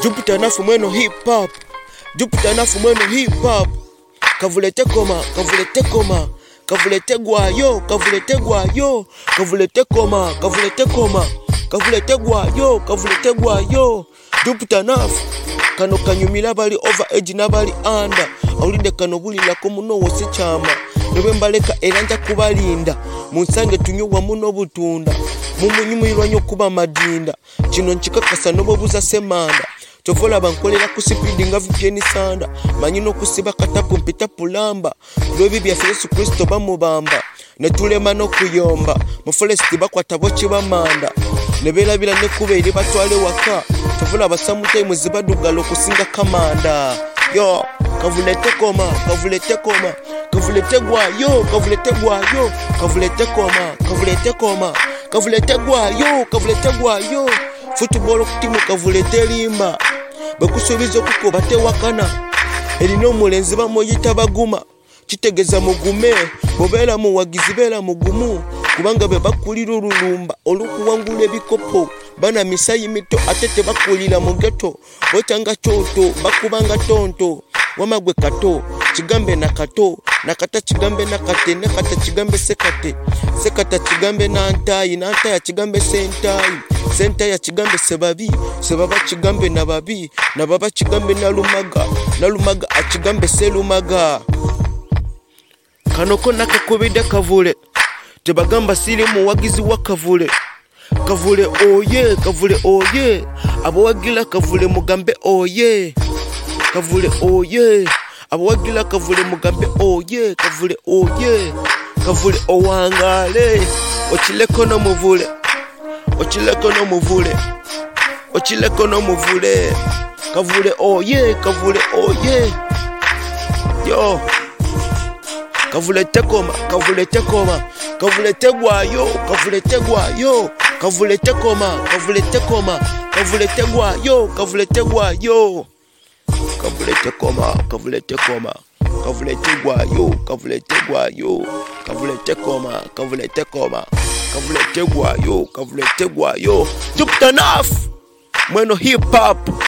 Jupiter nafu mweno hip hop. Jupiter nafu mweno hip hop. Kavulete koma, kavulete koma. Kavulete gwayo, kavulete gwayo. Kavulete koma, kavulete koma. Kavulete gwayo, kavulete gwayo. Jupiter nafu. Kano kanyumila bali over age na bali under. Awulide kano bulila ko muno wose chama. Nebe mbaleka eranja kubalinda. Munsange tunyuwa muno butunda. Mumunyumilwa nyo kuba madinda. Chino nchikakasa nobo buza semanda. Chovola bankolera kusipidi nga vipyeni sanda. Manyino kusiba katapu mpita pulamba. Lwebi bya Yesu Kristo bamubamba. Netulema no kuyomba. Mufolesti bakwata bochi bamanda. Nebela bila nekubeli batwale waka. Chovola basamute muzibadugalo kusinga kamanda. Yo, kavulete koma, kavulete koma. Kavulete gwayo, kavulete gwayo. Kavulete koma, kavulete koma. Kavulete gwayo, kavulete gwayo. Football kutimu kavulete limba. Bakusubizo kuko bate wakana. Elino mulenzi bamoyita baguma. Kitegeza mugume. Bobela muwagizi bela mugumu. Kubanga be bakulira olulumba olukuwangula ebikopo. Bana misayi mito atete bakulira mu ghetto. Botanga choto bakubanga tonto. Wamagwe kato kigambe na kato. Nakata kigambe nakate nakata kigambe sekate. Sekata kigambe na antayi kigambe sentayi. Senta ya kigambe sebabi, sebaba kigambe na babi, na baba kigambe na lumaga akigambe selumaga. Kanoko nakakubide kavule, tebagamba siri muwagizi wa kavule. Kavule oye, kavule oye, abawagila kavule mugambe oye. Kavule oye, abawagila kavule mugambe oye, kavule oye. Kavule owangale, ochileko no muvule. Ochileko no muvule. Ochileko no muvule. Kavule oye, kavule oye. Yo. Kavule tekoma, kavule tekoma. Kavule tegwayo, kavule tegwayo. Kavule tekoma, kavule tekoma. Kavule tegwayo, kavule tegwayo. Kavule tekoma, kavule tekoma. Kavule tegwayo, kavule tegwayo. Kavule tekoma, kavule tekoma. Kavulete gwayo, kavulete gwayo. Jupiter nafu mweno hip hop.